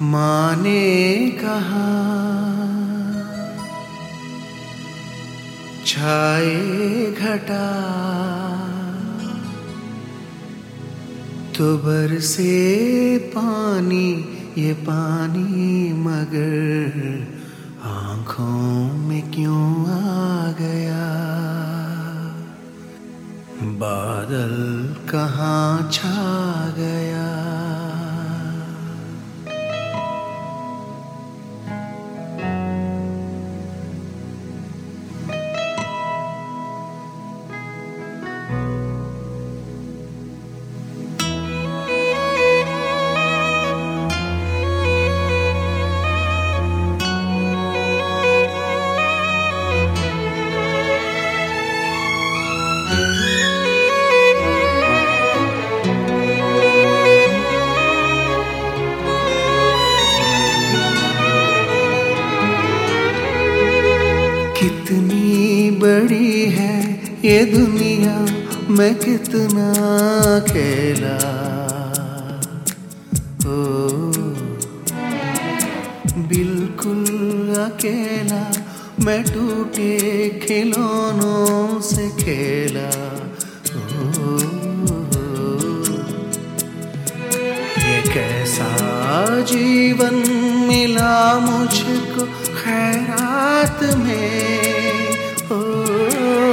माँ ने कहा छाए घटा तो बरसे पानी, ये पानी मगर आँखों में क्यों आ गया। बादल कहाँ छा गया। कितनी बड़ी है ये दुनिया, मैं कितना अकेला। ओ बिल्कुल अकेला, मैं टूटे खिलौनों से खेला। ओ ये कैसा जीवन मिला मुझको खैरात में। ओ